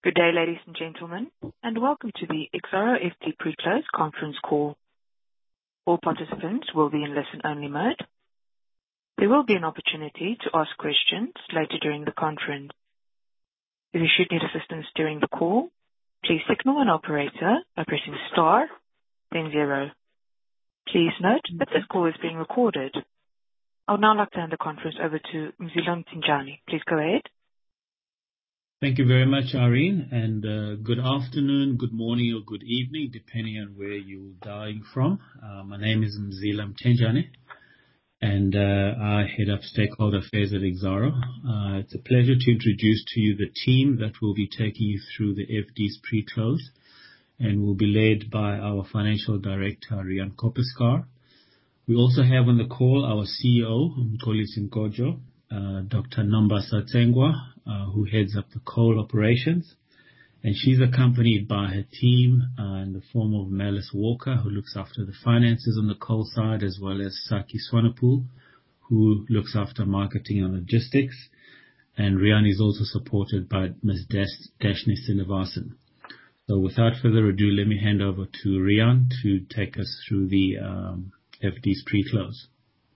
Good day, ladies and gentlemen, and welcome to the Exxaro FD Pre-Close conference call. All participants will be in listen-only mode. There will be an opportunity to ask questions later during the conference. If you should need assistance during the call, please signal an operator by pressing star, then 0. Please note that this call is being recorded. I would now like to hand the conference over to Mzila Mthenjane. Please go ahead. Thank you very much, Irene, and good afternoon, good morning, or good evening, depending on where you're dialing from. My name is Mzila Mthenjane, and I head up Stakeholder Affairs at Exxaro. It's a pleasure to introduce to you the team that will be taking you through the FD's pre-close, and will be led by our Financial Director, Riaan Koppeschaar. We also have on the call our CEO, Mxolisi Nkojo, Dr. Nombasa Tsengwa, who heads up the coal operations, and she's accompanied by her team in the form of Melis Walker, who looks after the finances on the coal side, as well as Saki Swanepoel, who looks after marketing and logistics, and Riaan is also supported by Ms. Dashni Srinivasan. So without further ado, let me hand over to Riaan to take us through the FD's pre-close.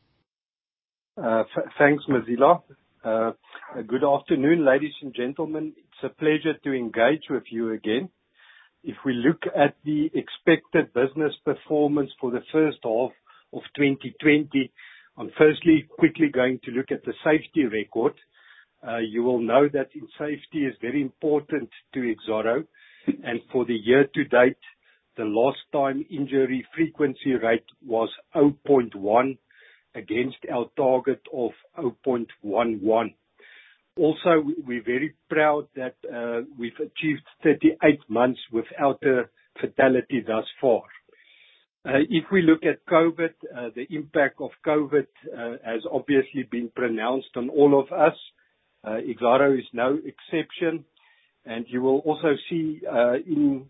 Thanks, Mzila. Good afternoon, ladies and gentlemen. It's a pleasure to engage with you again. If we look at the expected business performance for the first half of 2020, I'm firstly quickly going to look at the safety record. You will know that safety is very important to Exxaro, and for the year to date, the lost time injury frequency rate was 0.1 against our target of 0.11. Also, we're very proud that we've achieved 38 months without a fatality thus far. If we look at COVID, the impact of COVID has obviously been pronounced on all of us. Exxaro is no exception, and you will also see in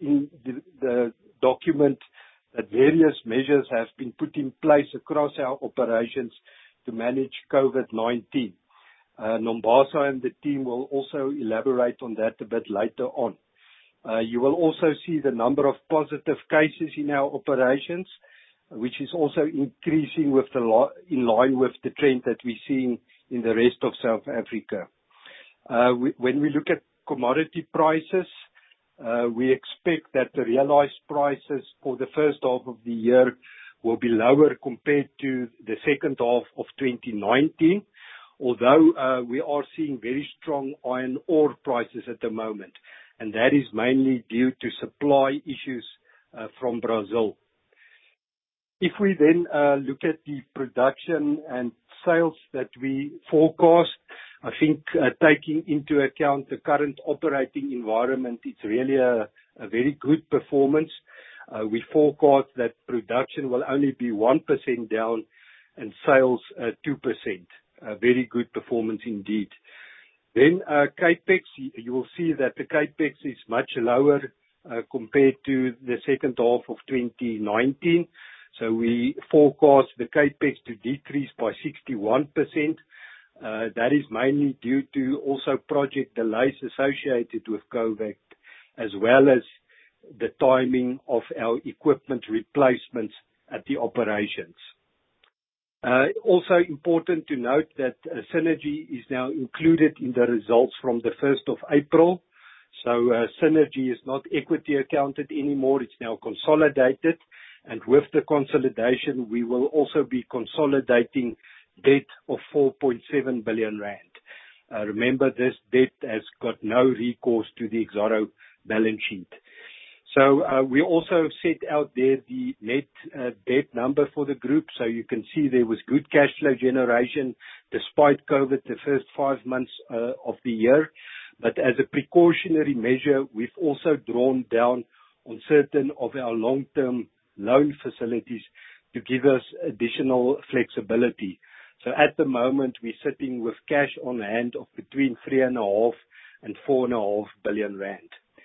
the document that various measures have been put in place across our operations to manage COVID-19. Nombasa and the team will also elaborate on that a bit later on. You will also see the number of positive cases in our operations, which is also increasing in line with the trend that we're seeing in the rest of South Africa. When we look at commodity prices, we expect that the realized prices for the first half of the year will be lower compared to the second half of 2019, although we are seeing very strong iron ore prices at the moment, and that is mainly due to supply issues from Brazil. If we then look at the production and sales that we forecast, I think taking into account the current operating environment, it's really a very good performance. We forecast that production will only be 1% down and sales 2%. A very good performance indeed. Then Capex, you will see that the Capex is much lower compared to the second half of 2019. So we forecast the Capex to decrease by 61%. That is mainly due to also project delays associated with COVID, as well as the timing of our equipment replacements at the operations. Also important to note that Synergy is now included in the results from the 1st of April. So Synergy is not equity accounted anymore, it's now consolidated. And with the consolidation, we will also be consolidating debt of 4.7 billion rand. Remember, this debt has got no recourse to the Exxaro balance sheet. So we also set out there the net debt number for the group, so you can see there was good cash flow generation despite COVID the first 5 months of the year. But as a precautionary measure, we've also drawn down on certain of our long-term loan facilities to give us additional flexibility. So at the moment, we're sitting with cash on hand of between 3.5 and 4.5 billion rand.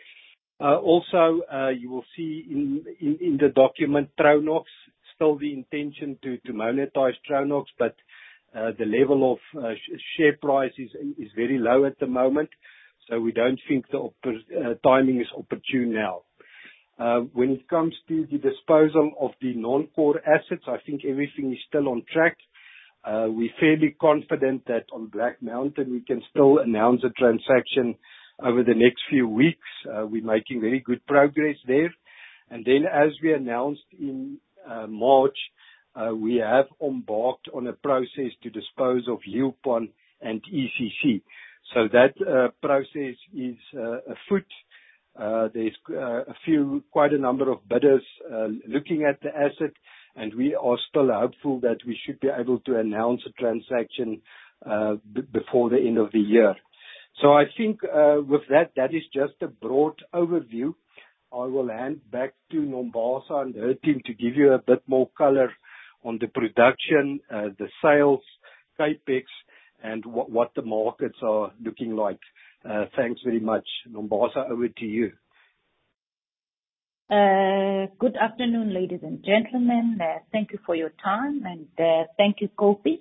Also, you will see in the document Tronox, still the intention to monetize Tronox, but the level of share price is very low at the moment. So we don't think the timing is opportune now. When it comes to the disposal of the non-core assets, I think everything is still on track. We're fairly confident that on Black Mountain, we can still announce a transaction over the next few weeks. We're making very good progress there. And then, as we announced in March, we have embarked on a process to dispose of Leeuwpan and ECC. So that process is afoot. There's quite a number of bidders looking at the asset, and we are still hopeful that we should be able to announce a transaction before the end of the year. So I think with that is just a broad overview. I will hand back to Nombasa and her team to give you a bit more color on the production, the sales, capex, and what the markets are looking like. Thanks very much. Nombasa, over to you. Good afternoon, ladies and gentlemen. Thank you for your time, and thank you, Koppes.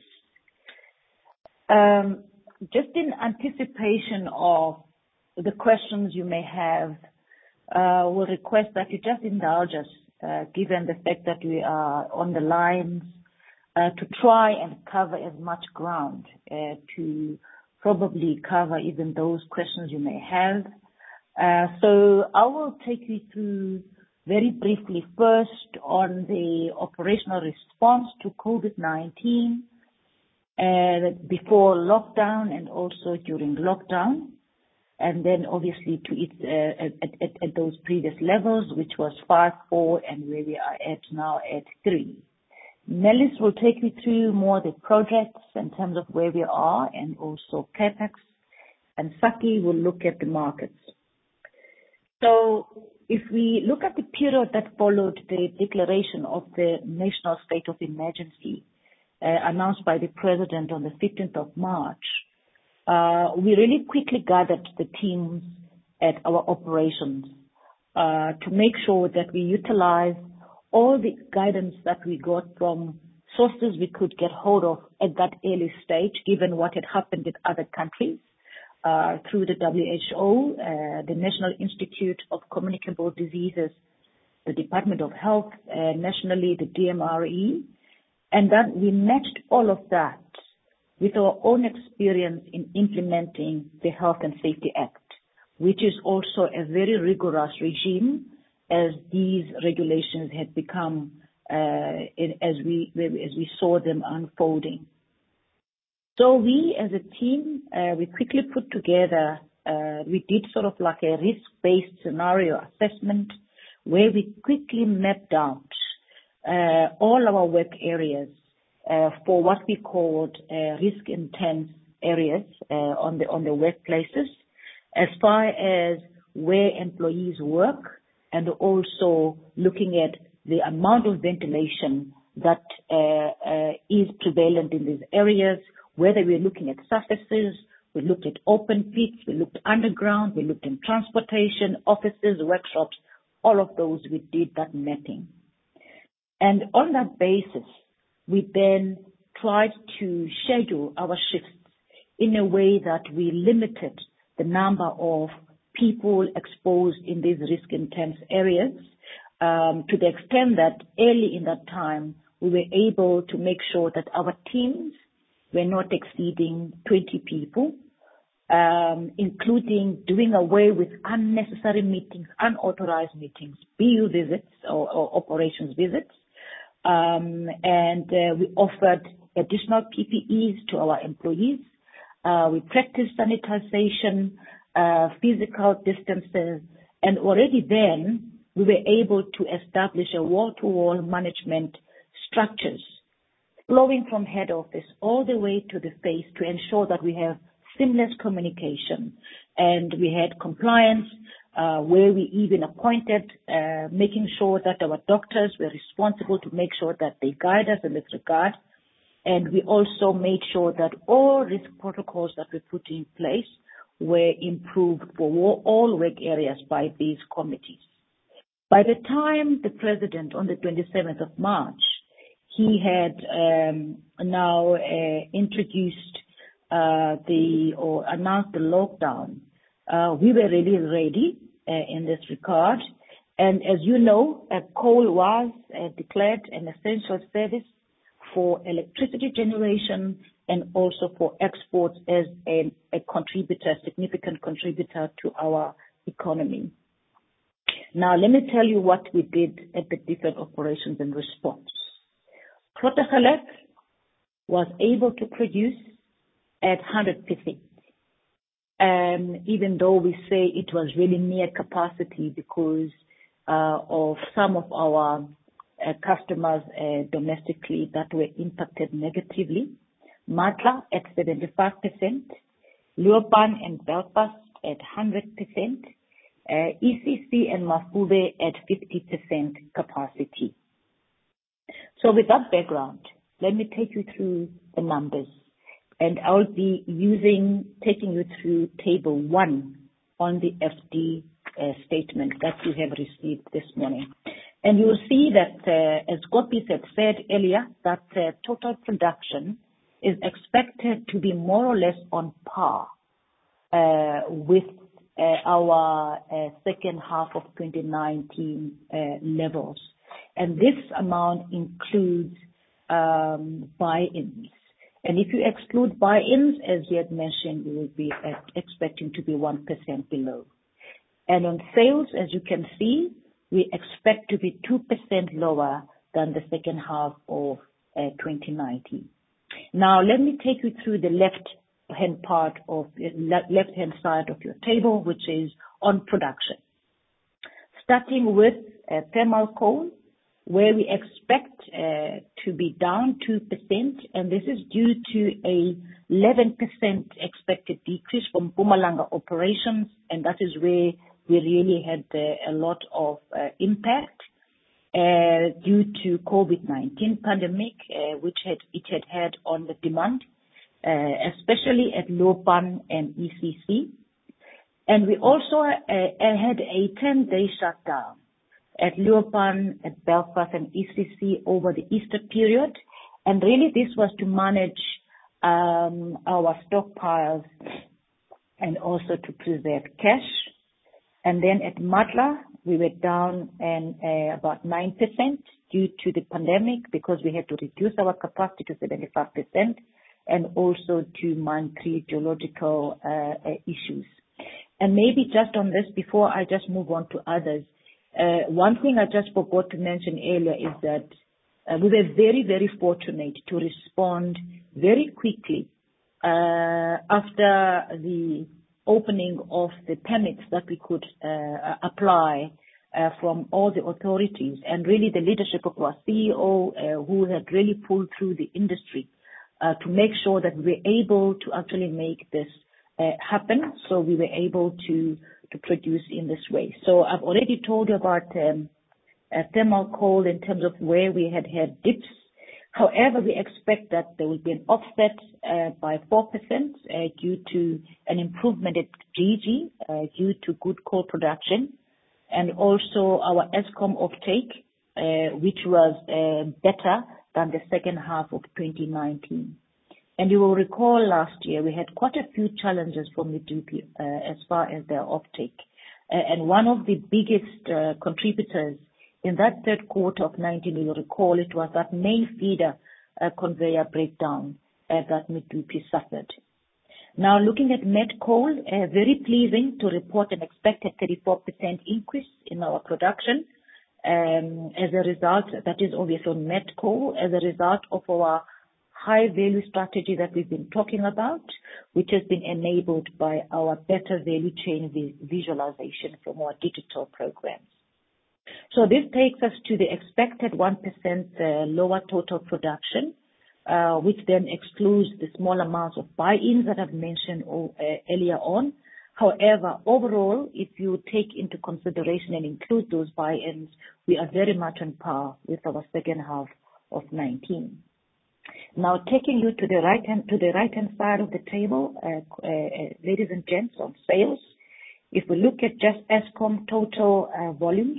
Just in anticipation of the questions you may have, we'll request that you just indulge us, given the fact that we are on the lines, to try and cover as much ground, to probably cover even those questions you may have. So I will take you through very briefly first on the operational response to COVID-19 before lockdown and also during lockdown, and then obviously to it at those previous levels, which was 5, 4, and where we are at now at 3. Mellis will take you through more the projects in terms of where we are and also capex, and Saki will look at the markets. So if we look at the period that followed the declaration of the national state of emergency announced by the president on the 15th of March, we really quickly gathered the teams at our operations to make sure that we utilize all the guidance that we got from sources we could get hold of at that early stage, given what had happened in other countries, through the WHO, the National Institute of Communicable Diseases, the Department of Health, nationally the DMRE, and that we matched all of that with our own experience in implementing the Health and Safety Act, which is also a very rigorous regime as these regulations had become, as we saw them unfolding. So we as a team, we quickly put together, we did sort of like a risk-based scenario assessment where we quickly mapped out all our work areas for what we called risk-intense areas on the workplaces, as far as where employees work, and also looking at the amount of ventilation that is prevalent in these areas, whether we're looking at surfaces, we looked at open pits, we looked underground, we looked in transportation, offices, workshops, all of those, we did that mapping. And on that basis, we then tried to schedule our shifts in a way that we limited the number of people exposed in these risk-intense areas, to the extent that early in that time, we were able to make sure that our teams were not exceeding 20 people, including doing away with unnecessary meetings, unauthorized meetings, BU visits or operations visits. And we offered additional PPEs to our employees. We practiced sanitization, physical distances, and already then we were able to establish a wall-to-wall management structures flowing from head office all the way to the face to ensure that we have seamless communication. And we had compliance, where we even appointed, making sure that our doctors were responsible to make sure that they guide us in this regard. And we also made sure that all risk protocols that we put in place were improved for all work areas by these committees. By the time the president on the 27th of March, he had now introduced or announced the lockdown, We were really ready in this regard. And as you know, coal was declared an essential service for electricity generation and also for exports as a significant contributor to our economy. Now, let me tell you what we did at the different operations in response. Grootegeluk was able to produce at 100%. Even though we say it was really near capacity because of some of our customers domestically that were impacted negatively. Matla at 75%, Leeuwpan and Belfast at 100%, ECC and Mafube at 50% capacity. So with that background, let me take you through the numbers, and I'll be taking you through table 1 on the FD statement that you have received this morning. And you will see that, as Koppes had said earlier, that total production is expected to be more or less on par with our second half of 2019 levels. And this amount includes buy-ins. And if you exclude buy-ins, as you had mentioned, we will be expecting to be 1% below. And on sales, as you can see, we expect to be 2% lower than the second half of 2019. Now, let me take you through the left-hand side of your table, which is on production. Starting with thermal coal, where we expect to be down 2%, and this is due to a 11% expected decrease from Mpumalanga operations, and that is where we really had a lot of impact due to COVID-19 pandemic, which it had on the demand, especially at Leeuwpan and ECC. And we also had a 10-day shutdown at Leeuwpan, at Belfast and ECC over the Easter period. And really this was to manage our stockpiles and also to preserve cash. And then at Matla, we were down about 9% due to the pandemic because we had to reduce our capacity to 75% and also to mind 3 geological issues. And maybe just on this, before I just move on to others, one thing I just forgot to mention earlier is that we were very, very fortunate to respond very quickly after the opening of the permits that we could apply from all the authorities, and really the leadership of our CEO who had really pulled through the industry to make sure that we were able to actually make this happen. So we were able to produce in this way. So I've already told you about thermal coal in terms of where we had dips. However, we expect that there will be an offset by 4% due to an improvement at GG due to good coal production, and also our Eskom offtake, which was better than the second half of 2019. And you will recall last year we had quite a few challenges from Medupi as far as their offtake. And one of the biggest contributors in that third quarter of 19, you will recall, it was that main feeder conveyor breakdown that Medupi suffered. Now, looking at met coal, very pleasing to report an expected 34% increase in our production. As a result, that is obviously on met coal, as a result of our high value strategy that we've been talking about, which has been enabled by our better value chain visualization from our digital programs. So this takes us to the expected 1% lower total production, which then excludes the small amounts of buy-ins that I've mentioned earlier on. However, overall, if you take into consideration and include those buy-ins, we are very much on par with our second half of 19. Now, taking you to the right-hand side of the table, ladies and gents, on sales. If we look at just Eskom total volumes,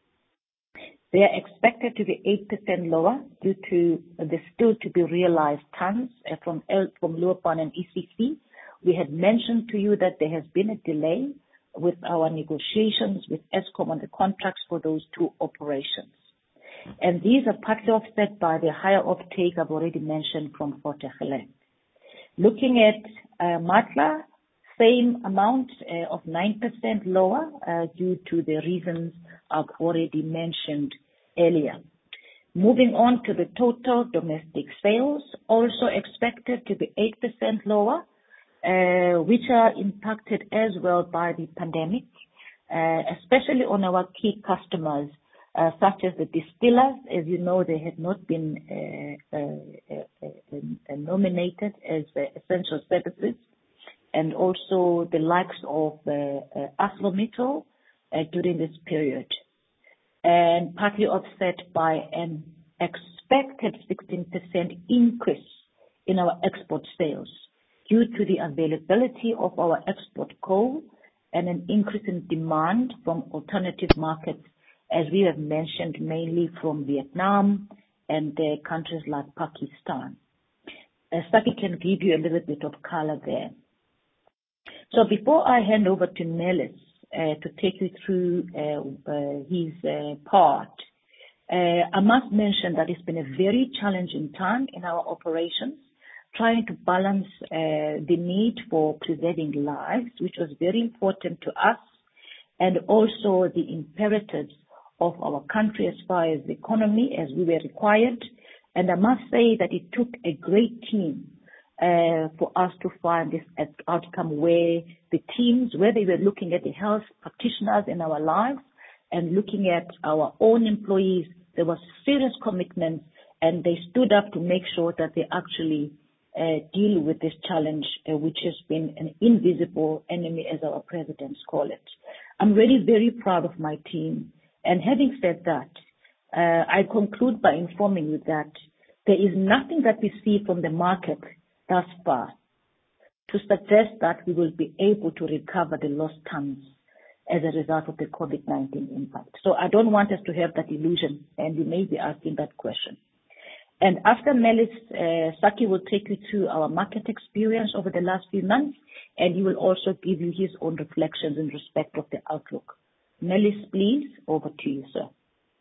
they are expected to be 8% lower due to the still to be realized tons from Leeuwpan and ECC, We had mentioned to you that there has been a delay with our negotiations with Eskom on the contracts for those two operations. And these are partly offset by the higher offtake I've already mentioned from Grootegeluk. Looking at Matla, same amount of 9% lower due to the reasons I've already mentioned earlier. Moving on to the total domestic sales, also expected to be 8% lower, which are impacted as well by the pandemic, especially on our key customers, such as the distillers. As you know, they had not been nominated as essential services, and also the likes of ArcelorMittal during this period, and partly offset by an expected 16% increase in our export sales due to the availability of our export coal and an increase in demand from alternative markets, as we have mentioned, mainly from Vietnam and countries like Pakistan. Saki can give you a little bit of color there. So before I hand over to Melis to take you through his part, I must mention that it's been a very challenging time in our operations, trying to balance the need for preserving lives, which was very important to us, and also the imperatives of our country as far as the economy, as we were required. And I must say that it took a great team for us to find this outcome, where the teams, where they were looking at the health practitioners in our lives and looking at our own employees, there was serious commitment, and they stood up to make sure that they actually deal with this challenge, which has been an invisible enemy, as our presidents call it. I'm really very proud of my team. And having said that, I conclude by informing you that there is nothing that we see from the market thus far to suggest that we will be able to recover the lost tons as a result of the COVID-19 impact. So I don't want us to have that illusion, and you may be asking that question. And after Melis, Saki will take you through our market experience over the last few months, and he will also give you his own reflections in respect of the outlook. Melis, please, over to you, sir.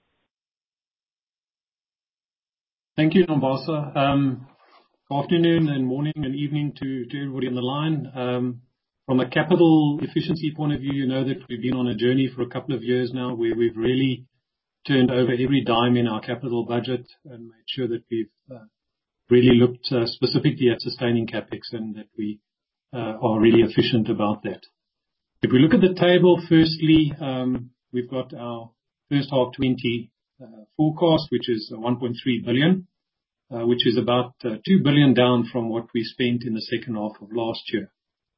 Thank you, Nombasa. Afternoon and morning and evening to everybody on the line. From a capital efficiency point of view, you know that we've been on a journey for a couple of years now, where we've really turned over every dime in our capital budget and made sure that we've really looked specifically at sustaining capex, and that we are really efficient about that. If we look at the table, firstly, we've got our first half 20 forecast, which is 1.3 billion, which is about 2 billion down from what we spent in the second half of last year.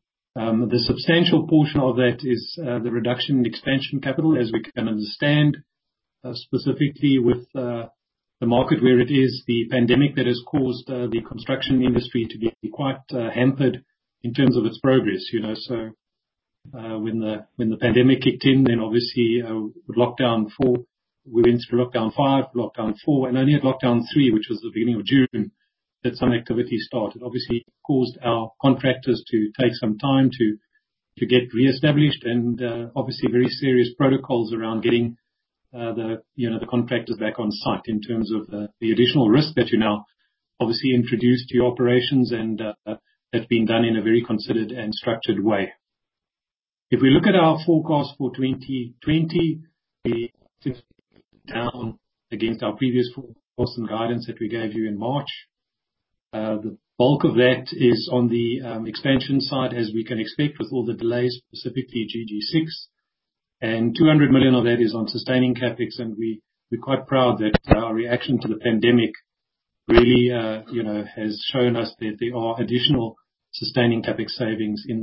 The substantial portion of that is the reduction in expansion capital, as we can understand, specifically with the market where it is, the pandemic that has caused the construction industry to be quite hampered in terms of its progress. So when the pandemic kicked in, then obviously with lockdown 4, we went through lockdown 5, lockdown 4, and only at lockdown 3, which was the beginning of June, that some activity started. Obviously caused our contractors to take some time to get re-established, and obviously very serious protocols around getting the contractors back on site, in terms of the additional risk that you now obviously introduced to your operations, and that's been done in a very considered and structured way. If we look at our forecast for 2020, we down against our previous forecast and guidance that we gave you in March. The bulk of that is on the expansion side, as we can expect, with all the delays, specifically GG6. And 200 million of that is on sustaining capex, and we're quite proud that our reaction to the pandemic really, has shown us that there are additional sustaining capex savings in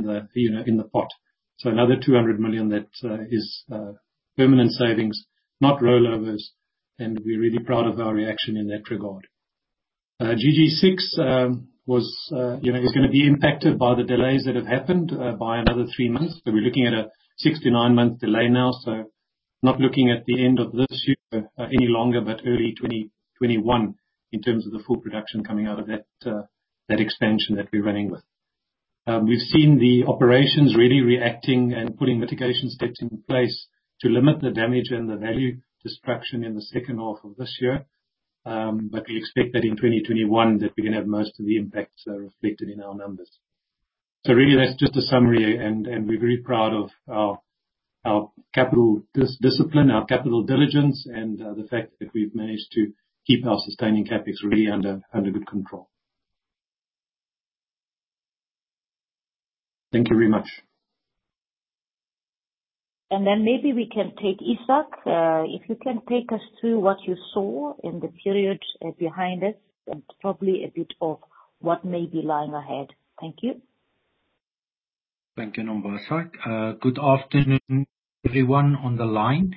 the pot. So another 200 million that is permanent savings, not rollovers, and we're really proud of our reaction in that regard. GG6 is going to be impacted by the delays that have happened by another 3 months. So we're looking at a 6 to 9 month delay now. So not looking at the end of this year any longer, but early 2021 in terms of the full production coming out of that expansion that we're running with. We've seen the operations really reacting and putting mitigation steps in place to limit the damage and the value destruction in the second half of this year. But we expect that in 2021 that we're going to have most of the impacts reflected in our numbers. So really that's just a summary, and we're very proud of our capital discipline, our capital diligence, and the fact that we've managed to keep our sustaining capex really under good control. Thank you very much. And then maybe we can take Isak, if you can take us through what you saw in the period behind us, and probably a bit of what may be lying ahead. Thank you. Thank you, Nombasa. Good afternoon, everyone on the line.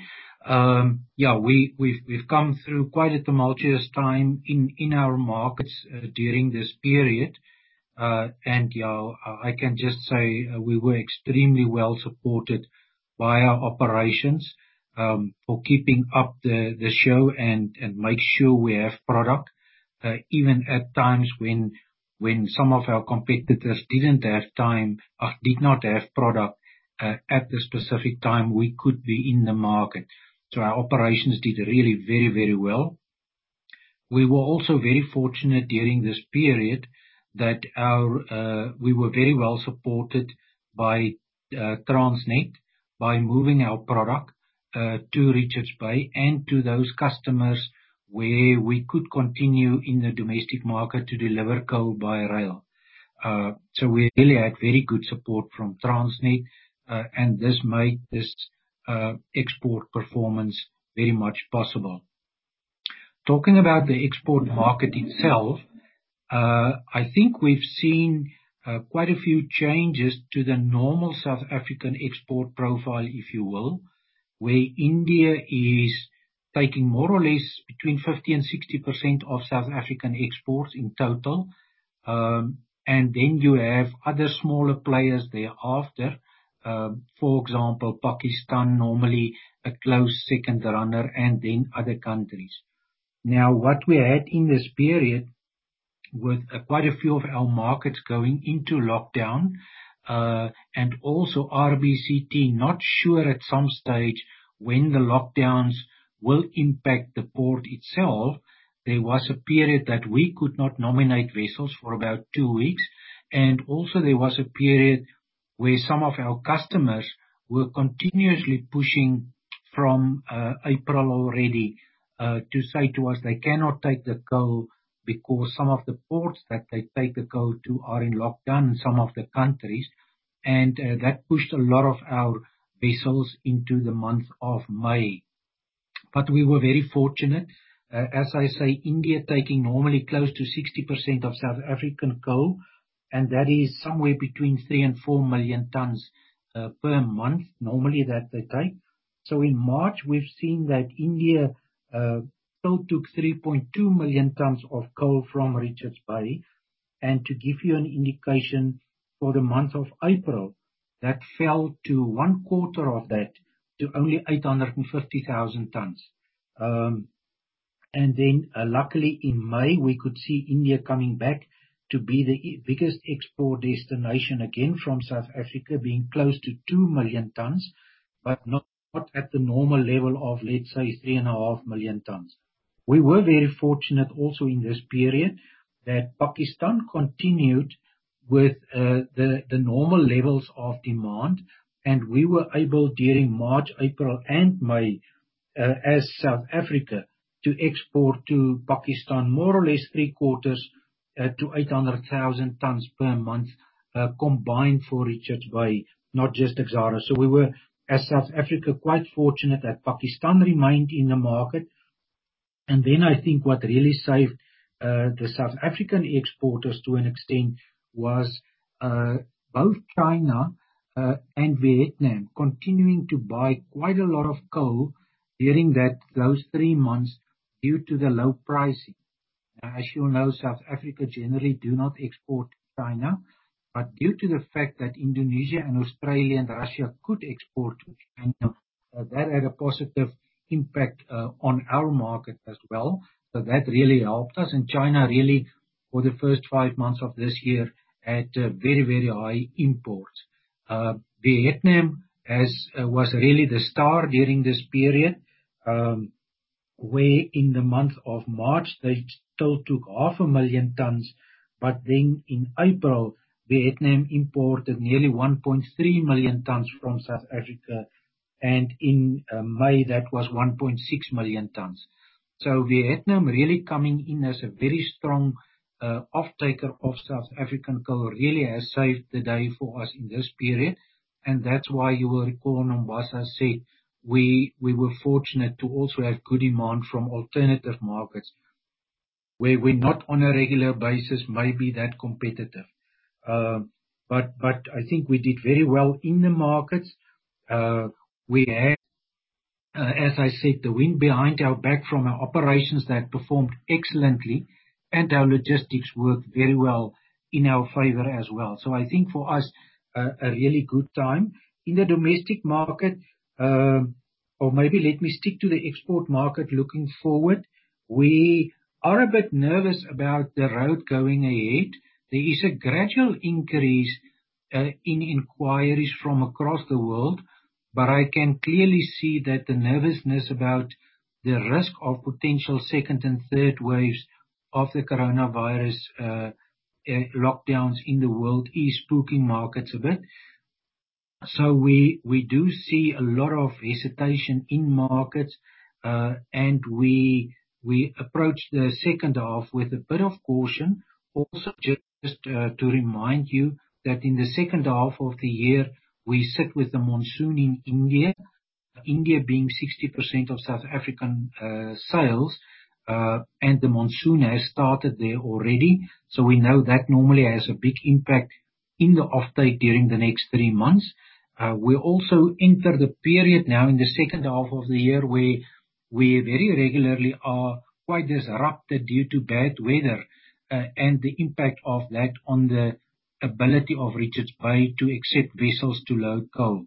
We've come through quite a tumultuous time in our markets during this period. I can just say we were extremely well supported by our operations for keeping up the show and make sure we have product. Even at times when some of our competitors didn't have time or did not have product at the specific time, we could be in the market. So our operations did really very, very well. We were also very fortunate during this period that we were very well supported by Transnet by moving our product to Richards Bay and to those customers where we could continue in the domestic market to deliver coal by rail. So we really had very good support from Transnet, and this made this export performance very much possible. Talking about the export market itself, I think we've seen quite a few changes to the normal South African export profile, if you will, where India is taking more or less between 50 and 60% of South African exports in total. And then you have other smaller players thereafter. For example, Pakistan, normally a close second runner, and then other countries. Now, what we had in this period with quite a few of our markets going into lockdown, and also RBCT not sure at some stage when the lockdowns will impact the port itself. There was a period that we could not nominate vessels for about 2 weeks, and also there was a period where some of our customers were continuously pushing from April already to say to us they cannot take the coal because some of the ports that they take the coal to are in lockdown in some of the countries, and that pushed a lot of our vessels into the month of May. But we were very fortunate. As I say, India taking normally close to 60% of South African coal, and that is somewhere between 3 and 4 million tons per month, normally that they take. So in March, we've seen that India still took 3.2 million tons of coal from Richards Bay. And to give you an indication, for the month of April, that fell to 1/4 of that, to only 850,000 tons. And then luckily in May, we could see India coming back to be the biggest export destination again from South Africa, being close to 2 million tons, but not at the normal level of, let's say, 3.5 million tons. We were very fortunate also in this period that Pakistan continued with the normal levels of demand, and we were able during March, April and May, as South Africa, to export to Pakistan more or less 3/4 to 800,000 tons per month, combined for Richards Bay, not just Exxaro. So we were, as South Africa, quite fortunate that Pakistan remained in the market. And then I think what really saved the South African exporters to an extent was both China and Vietnam continuing to buy quite a lot of coal during those 3 months due to the low pricing. As you know, South Africa generally do not export to China, but due to the fact that Indonesia and Australia and Russia could export to China, that had a positive impact on our market as well. So that really helped us. And China really, for the first 5 months of this year, at very, very high imports. Vietnam was really the star during this period, where in the month of March they still took 500,000 tons, but then in April Vietnam imported nearly 1.3 million tons from South Africa, and in May that was 1.6 million tons. So Vietnam really coming in as a very strong off-taker of South African coal really has saved the day for us in this period, and that's why you will recall Nombasa said we were fortunate to also have good demand from alternative markets where we're not on a regular basis maybe that competitive. But I think we did very well in the markets. We had, as I said, the wind behind our back from our operations that performed excellently, and our logistics worked very well in our favor as well. So I think for us, a really good time. In the domestic market, or maybe let me stick to the export market looking forward, we are a bit nervous about the road going ahead. There is a gradual increase in inquiries from across the world, but I can clearly see that the nervousness about the risk of potential second and third waves of the coronavirus lockdowns in the world is spooking markets a bit. So we do see a lot of hesitation in markets, and we approach the second half with a bit of caution. Also, just to remind you that in the second half of the year, we sit with the monsoon in India, India being 60% of South African sales, and the monsoon has started there already. So we know that normally has a big impact in the offtake during the next 3 months. We also enter the period now in the second half of the year where we very regularly are quite disrupted due to bad weather, and the impact of that on the ability of Richards Bay to accept vessels to load coal.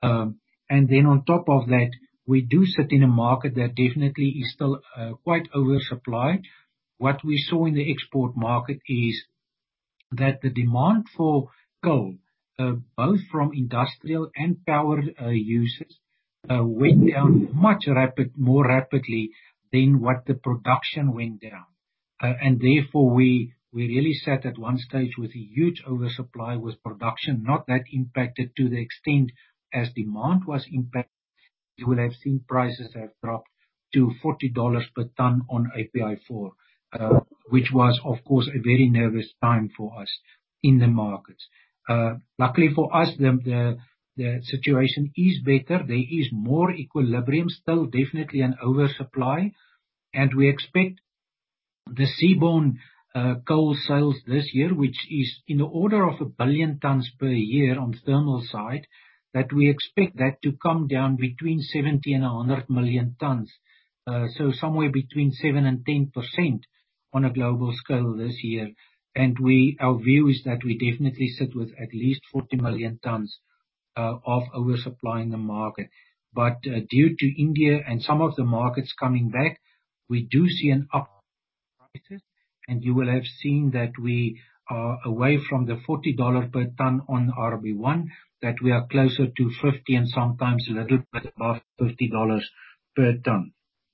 And then on top of that, we do sit in a market that definitely is still quite oversupplied. What we saw in the export market is that the demand for coal, both from industrial and power users, went down more rapidly than what the production went down. And therefore we really sat at one stage with a huge oversupply, with production not that impacted to the extent as demand was impacted. You will have seen prices have dropped to $40 per ton on API4, which was, of course, a very nervous time for us in the markets. Luckily for us, the situation is better. There is more equilibrium, still definitely an oversupply, and we expect the seaborne coal sales this year, which is in the order of 1 billion tons per year on thermal side, that we expect that to come down between 70 and 100 million tons. So somewhere between 7 and 10% on a global scale this year. And our view is that we definitely sit with at least 40 million tons of oversupply in the market. But due to India and some of the markets coming back, we do see an up prices, and you will have seen that we are away from the $40 per ton on RB1, that we are closer to 50 and sometimes a little bit above $50 per ton.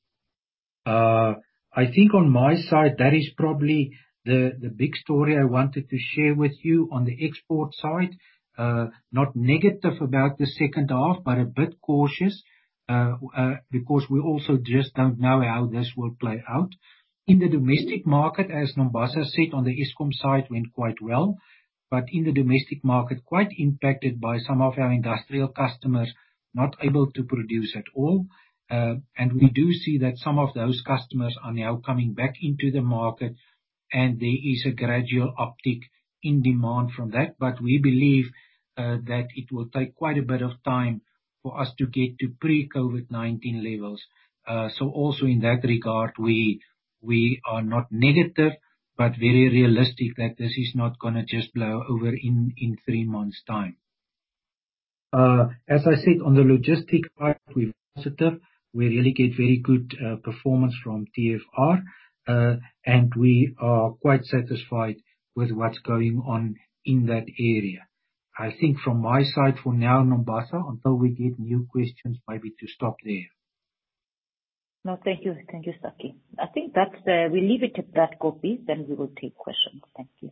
I think on my side, that is probably the big story I wanted to share with you on the export side. Not negative about the second half, but a bit cautious, because we also just don't know how this will play out. In the domestic market, as Nombasa said, on the Eskom side went quite well, but in the domestic market, quite impacted by some of our industrial customers not able to produce at all. And we do see that some of those customers are now coming back into the market, and there is a gradual uptick in demand from that. But we believe that it will take quite a bit of time for us to get to pre-COVID-19 levels. So also in that regard, we are not negative, but very realistic that this is not going to just blow over in 3 months' time. As I said, on the logistics side, we're positive. We really get very good performance from TFR, and we are quite satisfied with what's going on in that area. I think from my side for now, Nombasa, until we get new questions, maybe to stop there. No, thank you. Thank you, Saki. I think that's, we leave it at that, Kopi, then we will take questions. Thank you.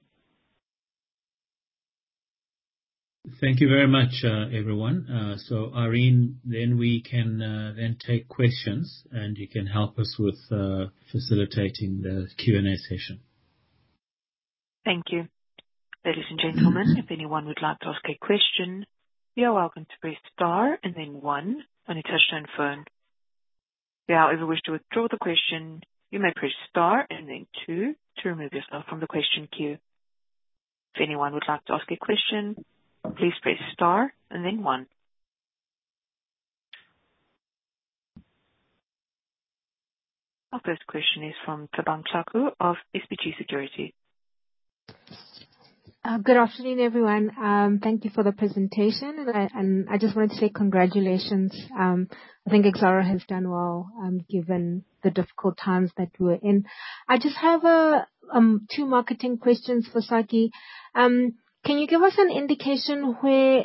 Thank you very much, everyone. So, Irene, then we can then take questions, and you can help us with facilitating the Q&A session. Thank you. Ladies and gentlemen, if anyone would like to ask a question, you are welcome to press star and then 1 on your touchtone phone. If you, however, wish to withdraw the question, you may press star and then 2 to remove yourself from the question queue. If anyone would like to ask a question, please press star and then 1. Our first question is from Thabang Thlaku of SBG Securities. Good afternoon, everyone. Thank you for the presentation, and I just wanted to say congratulations. I think Exxaro has done well, given the difficult times that we're in. I just have 2 marketing questions for Saki. Can you give us an indication where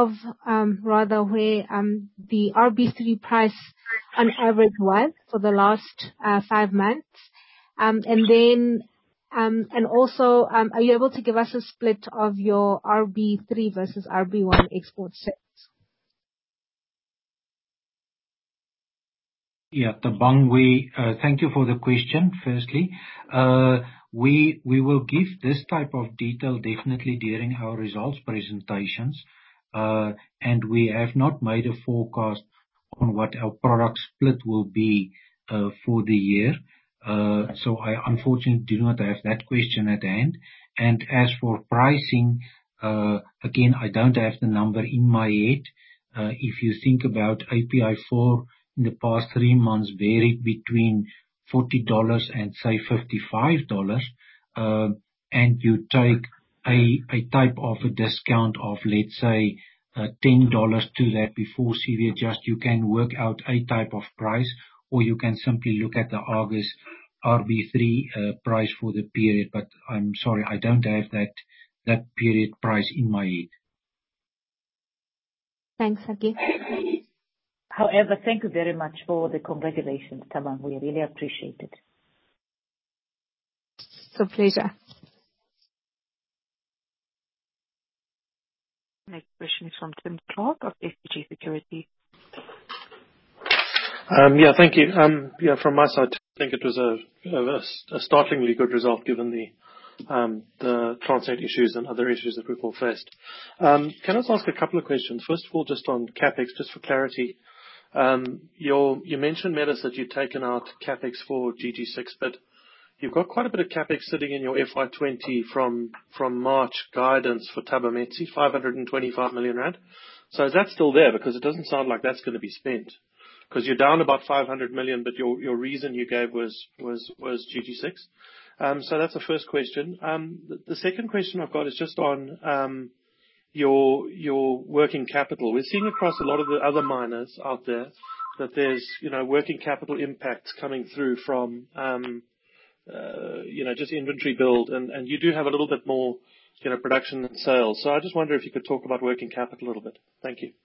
the RB3 price on average was for the last 5 months? And also, are you able to give us a split of your RB3 versus RB1 export sales? Yeah, Thabang, thank you for the question, firstly. We will give this type of detail definitely during our results presentations. And we have not made a forecast on what our product split will be for the year. So I unfortunately do not have that question at hand. And as for pricing, again, I don't have the number in my head. If you think about API4 in the past 3 months varied between $40 and say $55, and you take a type of a discount of, let's say, $10 to that before CV adjust, you can work out a type of price, or you can simply look at the August RB3 price for the period. But I'm sorry, I don't have that period price in my head. Thanks, Saki. However, thank you very much for the congratulations, Thabang. We really appreciate it. It's a pleasure. Next question is from Tim Clark of SBG Securities. Yeah, thank you. Yeah, from my side, I think it was a startlingly good result given the Transnet issues and other issues that we've all faced. Can I just ask a couple of questions? First of all, just on CapEx, just for clarity. You mentioned, Mellis, that you'd taken out CapEx for GG6, but you've got quite a bit of CapEx sitting in your FY20 from March guidance for Thabametsi, 525 million rand. So is that still there? Because it doesn't sound like that's going to be spent. Because you're down about 500 million, but your reason you gave was GG6. So that's the first question. The second question I've got is just on your working capital. We're seeing across a lot of the other miners out there that there's working capital impacts coming through from just inventory build, and you do have a little bit more production and sales. So I just wonder if you could talk about working capital a little bit. Thank you.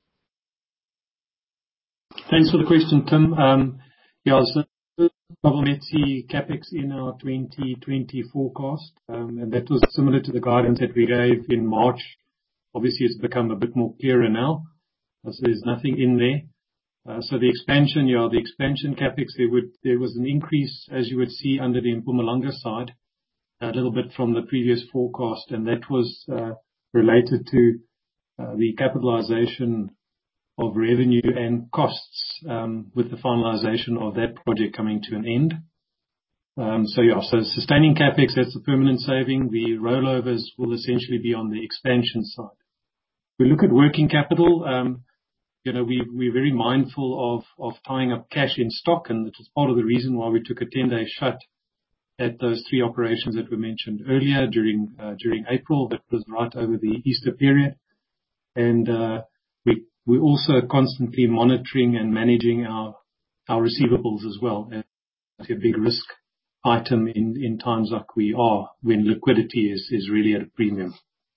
Thanks for the question, Tim. Yeah, so Thabametsi CapEx in our 2020 forecast, and that was similar to the guidance that we gave in March. Obviously, it's become a bit more clearer now. So there's nothing in there. So the expansion CapEx, there was an increase, as you would see, under the Mpumalanga side, a little bit from the previous forecast, and that was related to the capitalization of revenue and costs with the finalization of that project coming to an end. So sustaining CapEx, that's a permanent saving. The rollovers will essentially be on the expansion side. We look at working capital. We're very mindful of tying up cash in stock, and it was part of the reason why we took a 10-day shut at those 3 operations that were mentioned earlier during April. That was right over the Easter period. And we're also constantly monitoring and managing our receivables as well. It's a big risk item in times like we are, when liquidity is really at a premium.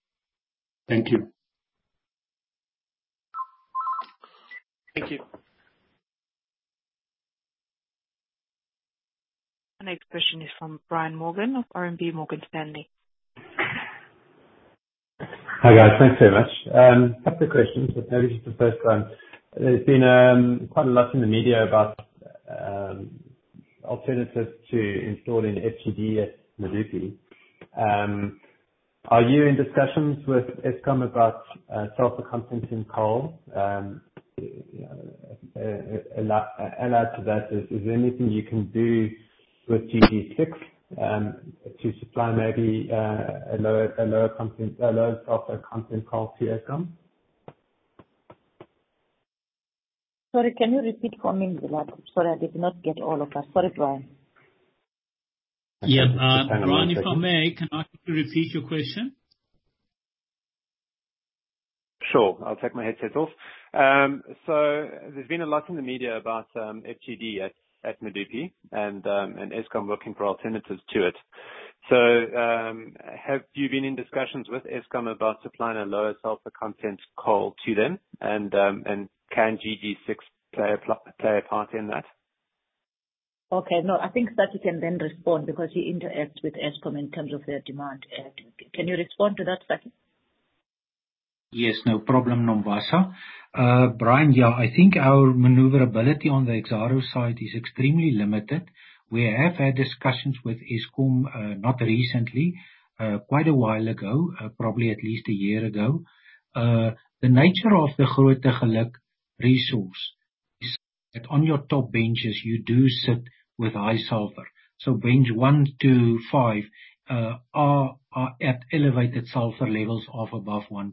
Thank you. Thank you. The next question is from Brian Morgan of RMB Morgan Stanley. Hi, guys. Thanks very much. Couple of questions, but maybe just the first one. There's been quite a lot in the media about alternatives to installing FGD at Medupi. Are you in discussions with Eskom about sulfur content in coal? Allied to that, is there anything you can do with GG6 to supply maybe a lower sulfur content coal to Eskom? Sorry, can you repeat for me, Vlad? Sorry, I did not get all of that. Sorry, Brian. Yeah, Brian, if I may, can I ask you to repeat your question? Sure. I'll take my headset off. So there's been a lot in the media about FGD at Medupi and Eskom looking for alternatives to it. So have you been in discussions with Eskom about supplying a lower sulfur content coal to them? And can GG6 play a part in that? Okay. No, I think that you can then respond because he interacts with Eskom in terms of their demand. Can you respond to that, Saki? Yes, no problem, Nombasa. Brian, yeah, I think our maneuverability on the Exxaro side is extremely limited. We have had discussions with Eskom, not recently, quite a while ago, probably at least a year ago. The nature of the Groote Geluk resource is that on your top benches, you do sit with high sulfur. So bench 1 to 5 are at elevated sulfur levels of above 1%.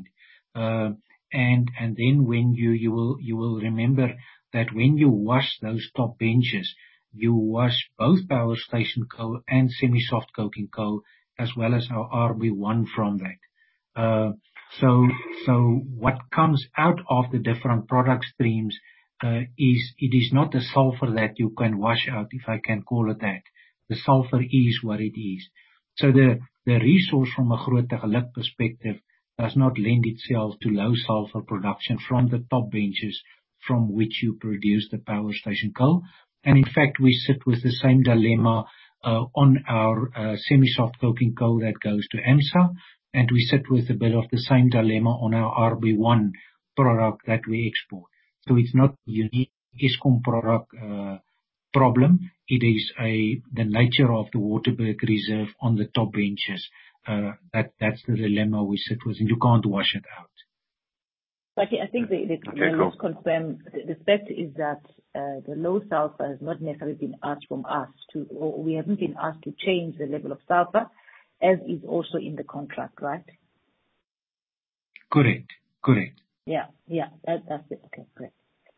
And then when you will remember that when you wash those top benches, you wash both power station coal and semi-soft coking coal, as well as our RB1 from that. So what comes out of the different product streams it is not the sulfur that you can wash out, if I can call it that. The sulfur is what it is. So the resource from a Groote Geluk perspective does not lend itself to low sulfur production from the top benches from which you produce the power station coal. And in fact, we sit with the same dilemma on our semi-soft coking coal that goes to AMSA, and we sit with a bit of the same dilemma on our RB1 product that we export. So it's not a unique Eskom product problem. It is the nature of the Waterberg reserve on the top benches. That's the dilemma we sit with, and you can't wash it out. But I think let's confirm the fact is that the low sulfur has not necessarily been asked from us or we haven't been asked to change the level of sulfur, as is also in the contract, right? Correct. Yeah, that's it. Okay, great.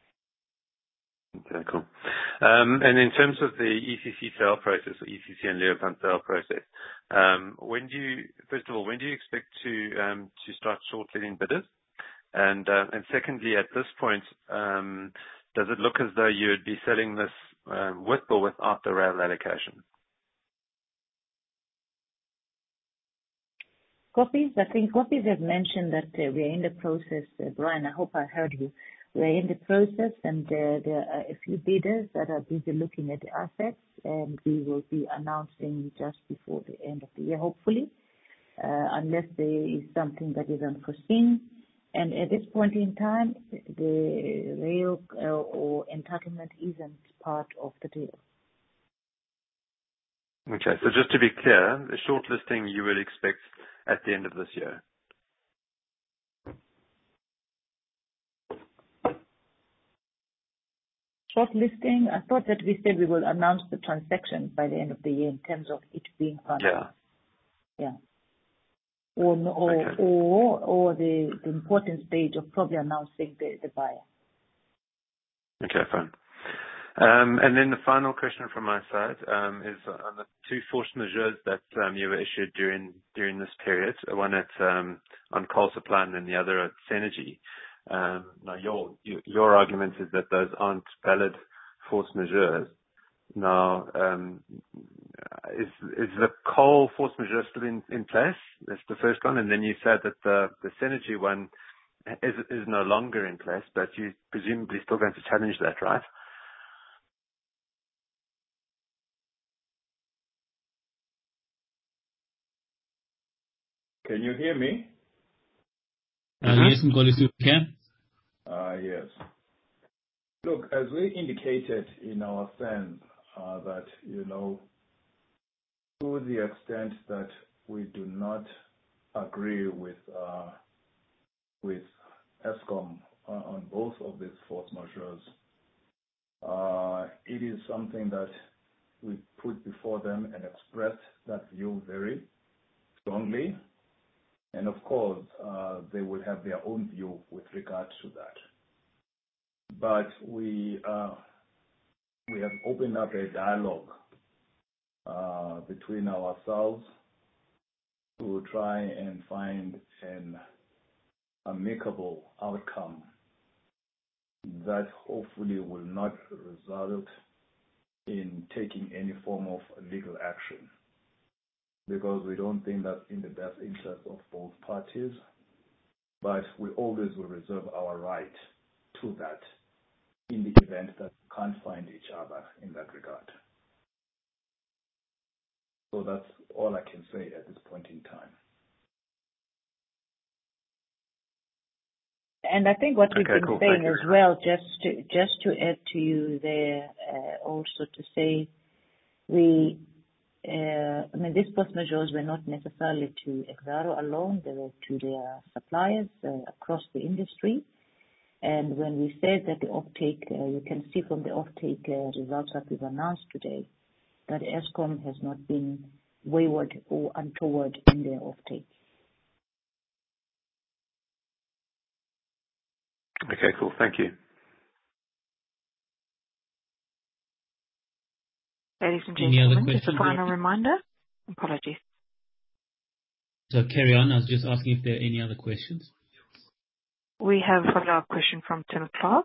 Okay, cool. And in terms of the ECC sale process, or ECC and Leeuwpan sale process, when do you expect to start shortlisting bidders? And secondly, at this point, does it look as though you would be selling this with or without the rail allocation? Copies, I think Copies have mentioned that we are in the process. Brian, I hope I heard you. We are in the process, and there are a few bidders that are busy looking at the assets, and we will be announcing just before the end of the year, hopefully, unless there is something that is unforeseen. And at this point in time, the rail or entitlement isn't part of the deal. Okay, so just to be clear, the shortlisting you would expect at the end of this year? Shortlisting, I thought that we said we will announce the transaction by the end of the year in terms of it being funded. Yeah. Or the important stage of probably announcing the buyer. Okay, fine. And then the final question from my side is on the two force majeures that you were issued during this period, one on coal supply and then the other at Cennergi. Now, your argument is that those aren't valid force majeures. Now, is the coal force majeure still in place? That's the first one. And then you said that the Cennergi one is no longer in place, but you presumably still going to challenge that, right? Can you hear me? Yes, Mxolisi, we can. Yes. Look, as we indicated in our sense, that, to the extent that we do not agree with Eskom on both of these force majeures, it is something that we put before them and expressed that view very strongly. And of course, they will have their own view with regard to that. But we have opened up a dialogue between ourselves to try and find an amicable outcome that hopefully will not result in taking any form of legal action, because we don't think that's in the best interest of both parties, but we always will reserve our right to that in the event that we can't find each other in that regard. So that's all I can say at this point in time. And I think what we've been saying as well, just to add to you there, also to say, these force majeures were not necessarily to Exxaro alone; they were to their suppliers across the industry. And when we said that the offtake, you can see from the offtake results that we've announced today, that Eskom has not been wayward or untoward in their offtake. Okay, cool. Thank you. Ladies and gentlemen, just a final reminder. Apologies. So carry on. I was just asking if there are any other questions. We have a follow-up question from Tim Clark.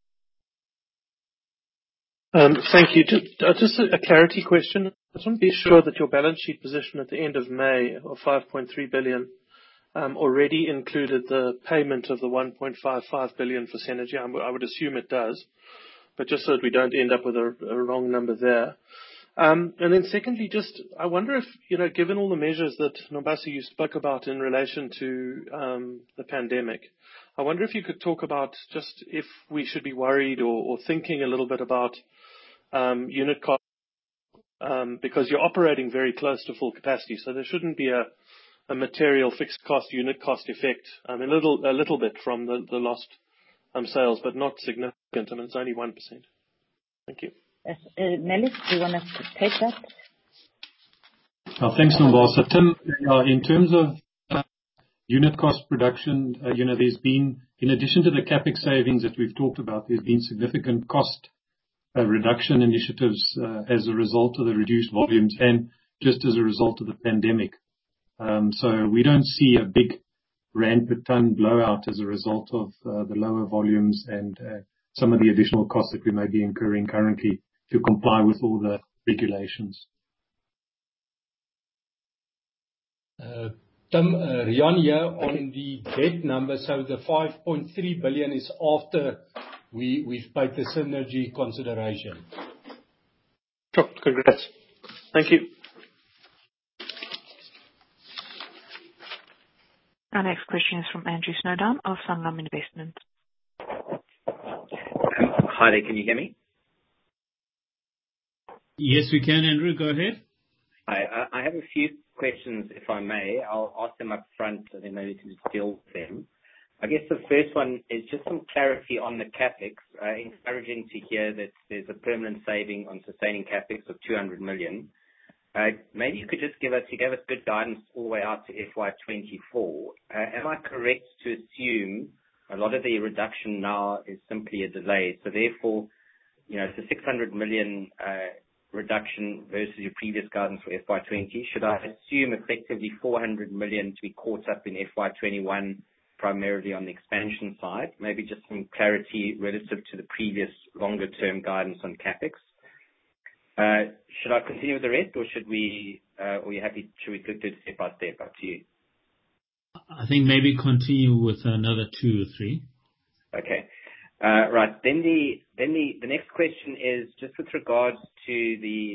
Thank you. Just a clarity question. I just want to be sure that your balance sheet position at the end of May of 5.3 billion already included the payment of the 1.55 billion for Cennergi. I would assume it does, but just so that we don't end up with a wrong number there. And then secondly, I wonder if, given all the measures that Nombasa you spoke about in relation to the pandemic, I wonder if you could talk about just if we should be worried or thinking a little bit about unit cost, because you're operating very close to full capacity, so there shouldn't be a material fixed cost unit cost effect. A little bit from the lost sales, but not significant. It's only 1%. Thank you. Yes. Melis, do you want us to take that? Thanks, Nombasa. Tim, in terms of unit cost production, there's been, in addition to the capex savings that we've talked about, there's been significant cost reduction initiatives as a result of the reduced volumes and just as a result of the pandemic. So we don't see a big rand per ton blowout as a result of the lower volumes and some of the additional costs that we may be incurring currently to comply with all the regulations. Tim, Rian here on the debt number. So the 5.3 billion is after we've paid the Cennergi consideration. Sure, congrats. Thank you. Our next question is from Andrew Snowdowne of Sanlam Investments. Hi there, can you hear me? Yes, we can, Andrew. Go ahead. I have a few questions, if I may. I'll ask them up front and then maybe you can just deal with them. I guess the first one is just some clarity on the capex. Encouraging to hear that there's a permanent saving on sustaining capex of 200 million. Maybe you could just you gave us good guidance all the way out to FY24. Am I correct to assume a lot of the reduction now is simply a delay? So therefore, it's a 600 million reduction versus your previous guidance for FY20. Should I assume effectively 400 million to be caught up in FY21, primarily on the expansion side? Maybe just some clarity relative to the previous longer term guidance on capex. Should I continue with the rest, or should we click to it step by step? Up to you. I think maybe continue with another 2 or 3. Okay. Right. Then the next question is just with regards to the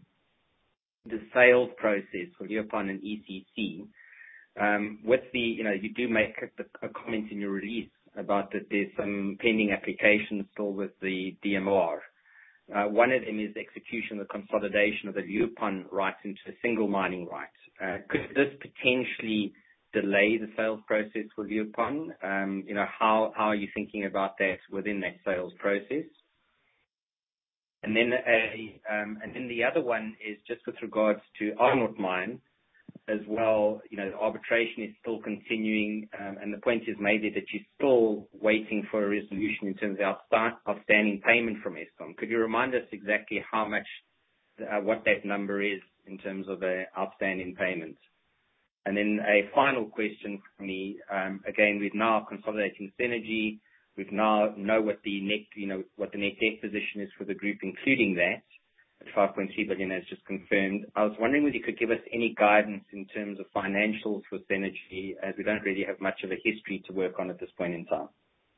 sales process for Leeuwpan and ECC. With you do make a comment in your release about that there's some pending applications still with the DMR. One of them is execution of the consolidation of the Leeuwpan rights into a single mining right. Could this potentially delay the sales process for Leeuwpan? How are you thinking about that within that sales process? And then the other one is just with regards to Arnold Mine as well. The arbitration is still continuing, and the point is made there that you're still waiting for a resolution in terms of outstanding payment from Eskom. Could you remind us exactly how much, what that number is in terms of the outstanding payments? And then a final question for me. Again, we've now consolidating Cennergi. We've now know what the net debt position is for the group, including that at 5.3 billion, as just confirmed. I was wondering whether you could give us any guidance in terms of financials for Cennergi, as we don't really have much of a history to work on at this point in time.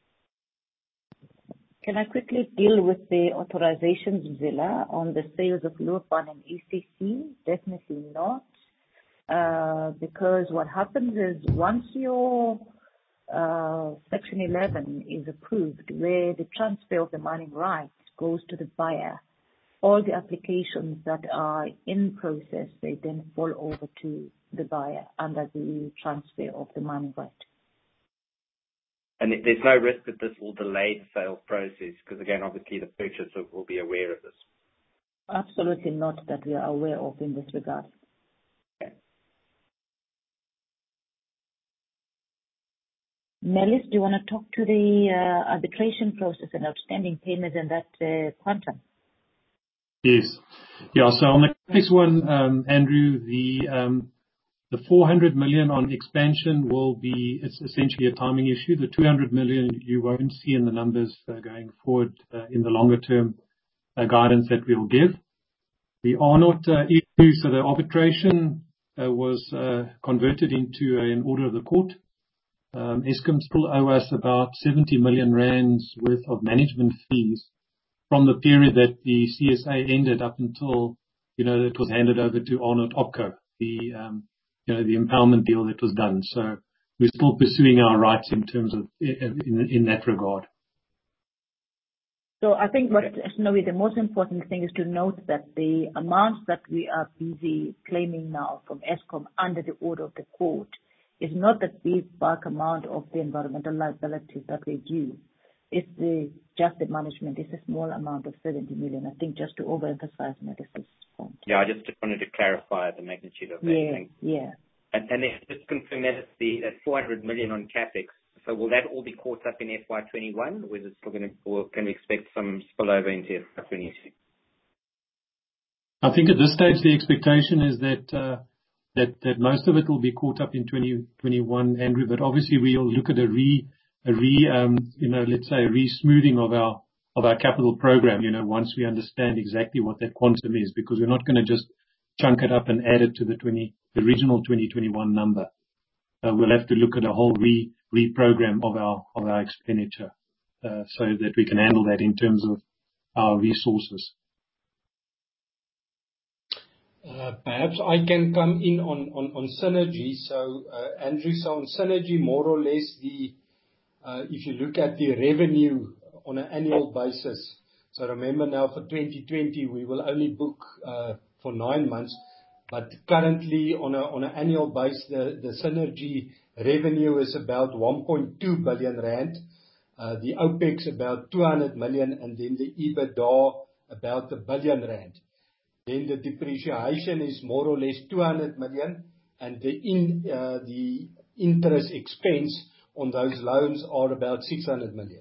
Can I quickly deal with the authorizations, Zilla, on the sales of Leeuwpan and ECC? Definitely not. Because what happens is once your Section 11 is approved, where the transfer of the mining rights goes to the buyer, all the applications that are in process, they then fall over to the buyer under the transfer of the mining right. And there's no risk that this will delay the sales process, because again, obviously the purchaser will be aware of this. Absolutely not that we are aware of in this regard. Okay. Melis, do you want to talk to the arbitration process and outstanding payments and that quantum? Yes. Yeah. So on the next one, Andrew, the 400 million on expansion it's essentially a timing issue. The 200 million you won't see in the numbers going forward in the longer term guidance that we'll give. The Arnold issue, so the arbitration was converted into an order of the court. Eskom still owe us about 70 million rands worth of management fees from the period that the CSA ended up until, it was handed over to Arnold Opco, the empowerment deal that was done. So we're still pursuing our rights in terms of, in that regard. So I think the most important thing is to note that the amounts that we are busy claiming now from Eskom under the order of the court is not the big bulk amount of the environmental liabilities that we due. It's just the management. It's a small amount of 70 million. I think just to overemphasize Melis's point. Yeah, I just wanted to clarify the magnitude of that. Yeah. And then just confirm that that 400 million on capex. So will that all be caught up in FY21, or is it still or can we expect some spillover into FY22? I think at this stage the expectation is that most of it will be caught up in 2021, Andrew. But obviously we'll look at let's say a re-smoothing of our capital program, once we understand exactly what that quantum is, because we're not going to just chunk it up and add it to the original 2021 number. We'll have to look at a whole reprogram of our expenditure, so that we can handle that in terms of our resources. Perhaps I can come in on Cennergi. So, Andrew, on Cennergi, more or less if you look at the revenue on an annual basis, so remember now for 2020 we will only book for 9 months, but currently on an annual basis the Cennergi revenue is about 1.2 billion rand, the OPEX about 200 million, and then the EBITDA about 1 billion rand. Then the depreciation is more or less 200 million, and the interest expense on those loans are about 600 million.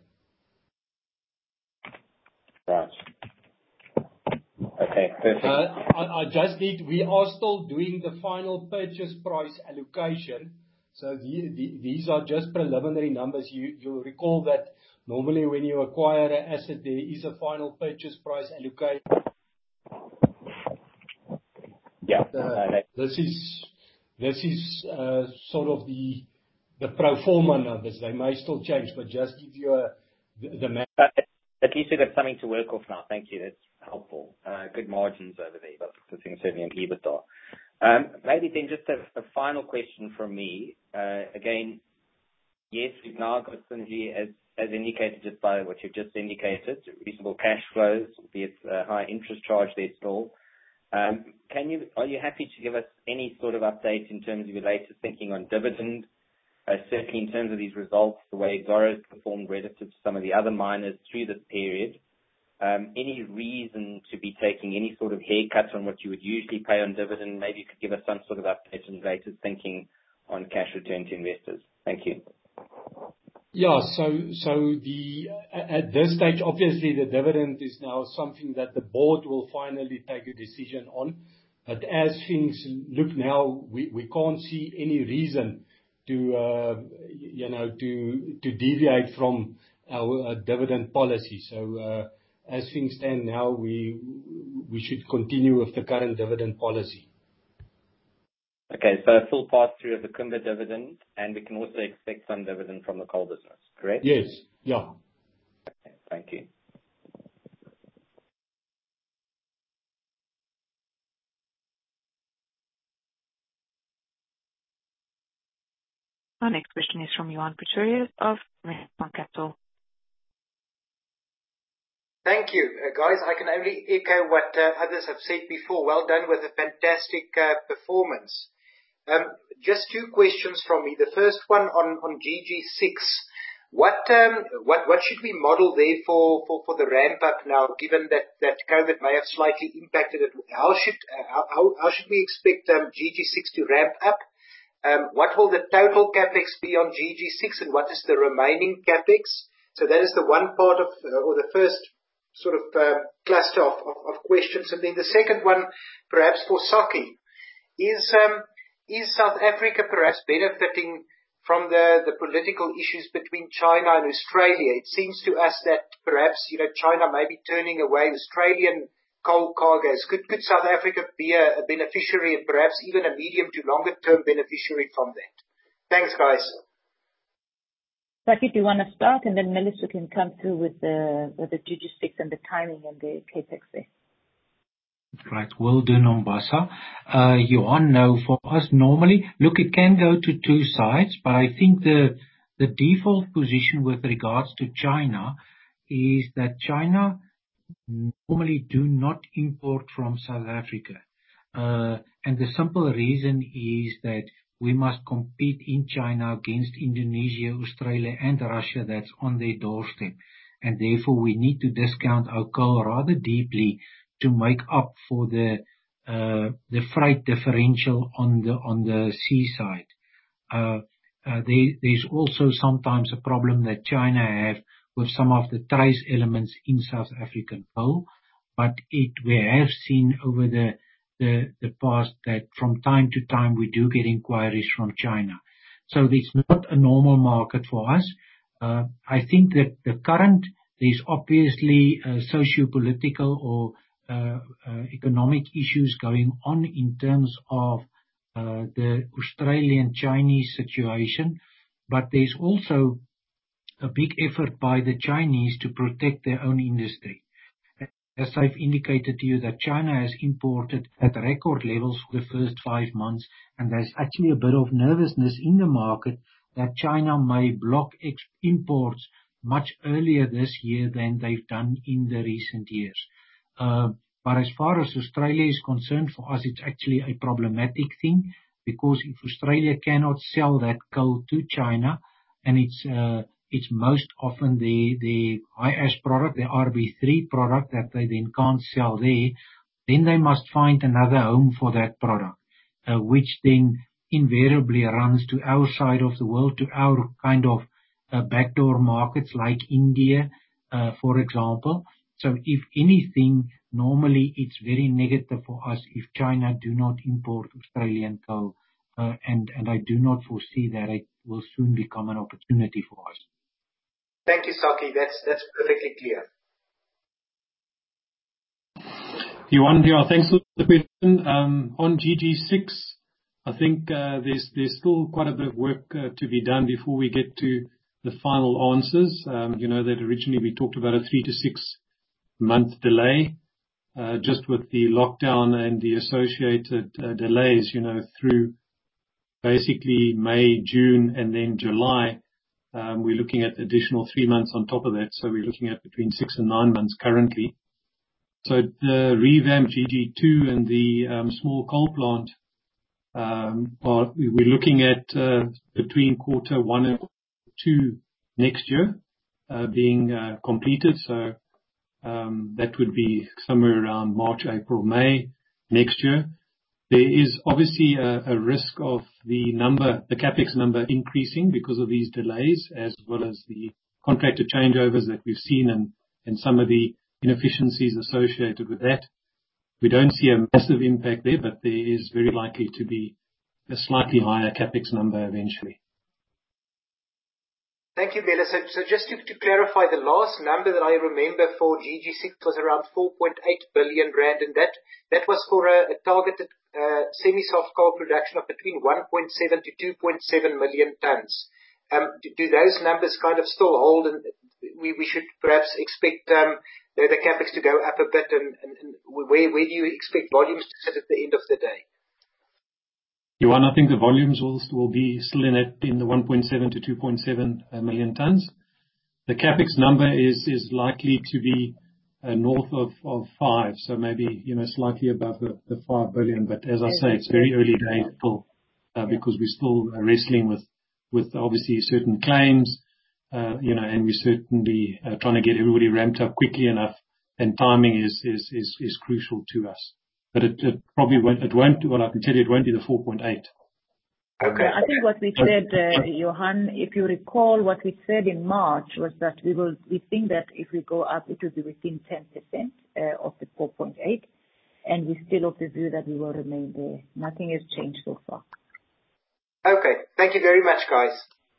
Right. Okay, perfect. We are still doing the final purchase price allocation. So these are just preliminary numbers. You'll recall that normally when you acquire an asset, there is a final purchase price allocation. this is sort of the pro forma numbers. They may still change, but just give you the map. At least we've got something to work off now. Thank you. That's helpful. Good margins over there, but certainly on EBITDA. Maybe then just a final question from me. Again, yes, we've now got synergy as indicated just by what you've just indicated, reasonable cash flows, be it high interest charge there still. Are you happy to give us any sort of update in terms of your latest thinking on dividend? Certainly in terms of these results, the way Exxaro has performed relative to some of the other miners through this period. Any reason to be taking any sort of haircut on what you would usually pay on dividend? Maybe you could give us some sort of update on the latest thinking on cash return to investors. Thank you. Yeah. At this stage, obviously the dividend is now something that the board will finally take a decision on. But as things look now, we can't see any reason to deviate from our dividend policy. So as things stand now, we should continue with the current dividend policy. Okay, so a full pass-through of the Kumba dividend, and we can also expect some dividend from the coal business, correct? Yes. Yeah. Okay, thank you. Our next question is from Johan Pretorius of Renaissance Capital. Thank you. Guys, I can only echo what others have said before. Well done with a fantastic performance. Just two questions from me. The first one on GG6. What should we model there for the ramp up now, given that COVID may have slightly impacted it? How should we expect GG6 to ramp up? What will the total capex be on GG6, and what is the remaining capex? So that is the one part of, or the first sort of cluster of questions. And then the second one, perhaps for Sakkie, is South Africa perhaps benefiting from the political issues between China and Australia? It seems to us that perhaps China may be turning away Australian coal cargoes. Could South Africa be a beneficiary, and perhaps even a medium to longer term beneficiary from that? Thanks, guys. Sakkie, do you want to start, and then Melissa can come through with the GG6 and the timing and the capex there. Right, well done, Nombasa. Johan, now for us normally, look, it can go to two sides, but I think the default position with regards to China is that China normally do not import from South Africa. And the simple reason is that we must compete in China against Indonesia, Australia and Russia that's on their doorstep. And therefore we need to discount our coal rather deeply to make up for the freight differential on the seaside. There's also sometimes a problem that China have with some of the trace elements in South African coal, but we have seen over the past that from time to time we do get inquiries from China. So it's not a normal market for us. I think that there's obviously socio-political or economic issues going on in terms of the Australian-Chinese situation, but there's also a big effort by the Chinese to protect their own industry. As I've indicated to you, that China has imported at record levels for the first 5 months, and there's actually a bit of nervousness in the market that China may block imports much earlier this year than they've done in the recent years. But as far as Australia is concerned, for us it's actually a problematic thing, because if Australia cannot sell that coal to China, and it's most often the high ash product, the RB3 product that they then can't sell there, then they must find another home for that product, which then invariably runs to our side of the world, to our kind of backdoor markets like India, for example. So if anything, normally it's very negative for us if China do not import Australian coal, and I do not foresee that it will soon become an opportunity for us. Thank you, Sakkie. That's perfectly clear. Johan, yeah, thanks for the question. On GG6, I think there's still quite a bit of work to be done before we get to the final answers. You know that originally we talked about a 3 to 6 month delay, just with the lockdown and the associated delays, you know, through basically May, June, and then July. We're looking at additional 3 months on top of that, so we're looking at between 6 and 9 months currently. So the revamped GG2 and the small coal plant, we're looking at between quarter 1 and 2 next year being completed. So that would be somewhere around March, April, May next year. There is obviously a risk of the capex number increasing because of these delays, as well as the contractor changeovers that we've seen and some of the inefficiencies associated with that. We don't see a massive impact there, but there is very likely to be a slightly higher capex number eventually. Thank you, Bella. So just to clarify, the last number that I remember for GG6 was around 4.8 billion rand, and that was for a targeted semi-soft coal production of between 1.7 to 2.7 million tons. Do those numbers kind of still hold, and we should perhaps expect the capex to go up a bit, and where do you expect volumes to sit at the end of the day? Johan, I think the volumes will be still in the 1.7 to 2.7 million tons. The capex number is likely to be north of 5, so maybe, you know, slightly above the 5 billion. But as I say, it's very early days still, because we're still wrestling with obviously certain claims, you know, and we're certainly trying to get everybody ramped up quickly enough, and timing is crucial to us. But it probably won't, well, I can tell you it won't be the 4.8. Okay. I think what we said, Johan, if you recall, what we said in March was that we think that if we go up, it will be within 10% of the 4.8, and we still of the view that we will remain there. Nothing has changed so far. Okay. Thank you very much, guys.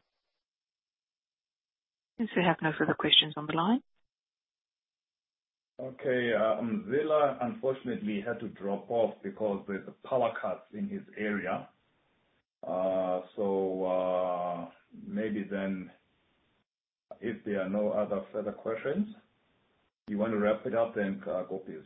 Since we have no further questions on the line. Okay, Zila unfortunately had to drop off because there's a power cut in his area. So maybe then, if there are no other further questions, you want to wrap it up then, Kopius?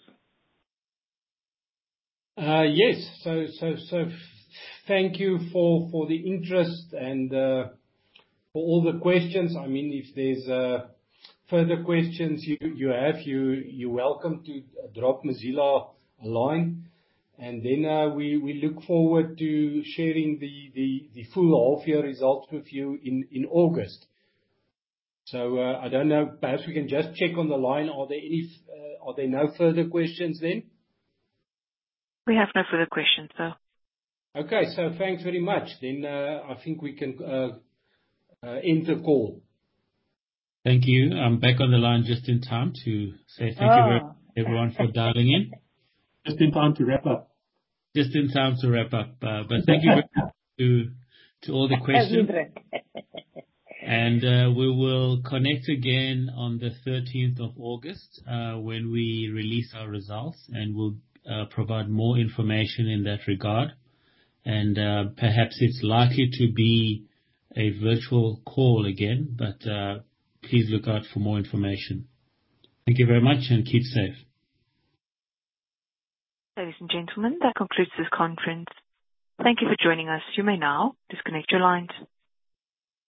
Yes. So thank you for the interest and for all the questions. I mean, if there's further questions you're welcome to drop Mzila a line, and then we look forward to sharing the full half year results with you in August. So I don't know, perhaps we can just check on the line. Are there no further questions then? We have no further questions, sir. Okay, so thanks very much. Then I think we can end the call. Thank you. I'm back on the line just in time to say thank you very much, everyone, for dialing in. Just in time to wrap up. Just in time to wrap up. But thank you very much to all the questions. And we will connect again on the 13th of August when we release our results, and we'll provide more information in that regard. And perhaps it's likely to be a virtual call again, but please look out for more information. Thank you very much, and keep safe. Ladies and gentlemen, that concludes this conference. Thank you for joining us. You may now disconnect your lines.